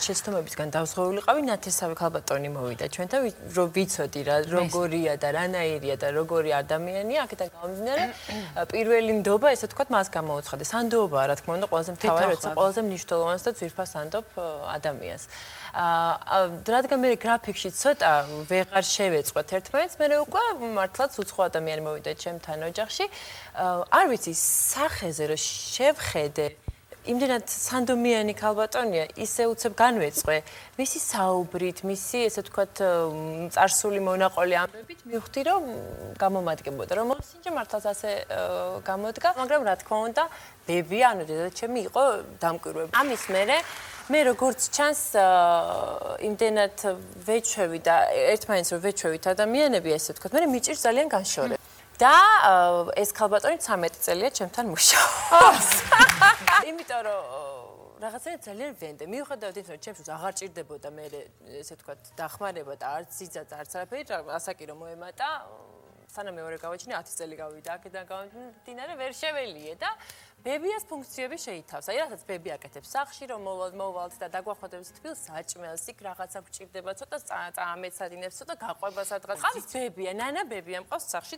შეცდომებისგან დავზღვეულიყავი, ნათესავი ქალბატონი მოვიდა ჩვენთან, რომ ვიცოდი რა როგორია და რანაირია და როგორი ადამიანია, აქედან გამომდინარე, პირველი ნდობა, ესე ვთქვათ, მას გამოუცხადე. სანდოობაა, რა თქმა უნდა, ყველაზე მთავარი, როცა ყველაზე მნიშვნელოვანს და ძვირფას ანდობ ადამიანს. რადგან მე გრაფიკში ცოტა ვეღარ შევეწყვეთ ერთმანეთს, მე უკვე მართლაც უცხო ადამიანი მოვიდა ჩემთან ოჯახში. არ ვიცი, სახეზე რომ შევხედე იმდენად სანდომიანი ქალბატონია, ისე უცებ განვეწყვე, მისი საუბრით, მისი, ესე ვთქვათ, წარსული მონაყოლი ამბებით, მივხვდი, რომ გამომადგებოდა, რომ მოსინჯა მართლაც ასე გამოდგა, მაგრამ რა თქმა უნდა, ბები, ანუ დედაჩემი იყო დამკვირვებელი. ამის მერე მე როგორც ჩანს, იმდენად ვეჩვევი და ერთმანეთს რომ ვეჩვევით ადამიანები, ესე ვთქვათ, მე მიჭირს ძალიან განშორება. და ეს ქალბატონი 13 წელია ჩემთან მუშაობს. იმიტომ რომ რაღაცა ძალიან ვენდე. მიუხედავად იმისა, რომ ჩემს აღარ ჭირდებოდა მე ესე ვთქვათ დახმარება და არც სიძაც არც არაფერი, ასაკი რომ მოემატა, სანამ მეორე გავაჩინე 10 წელი გავიდა აქედან გამომდინარე ვერ შეველიე და ბებიას ფუნქციები შეითავსა. რასაც ბები აკეთებს სახლში, რომ მოვალთ და დაგვახმარებს თბილ საჭმელს, იქ რაღაცა გვჭირდება, ცოტა წამეცადინებს, ცოტა გაყვება სადღაც. ხავს ბებია, ნანა ბებია მყავს სახლში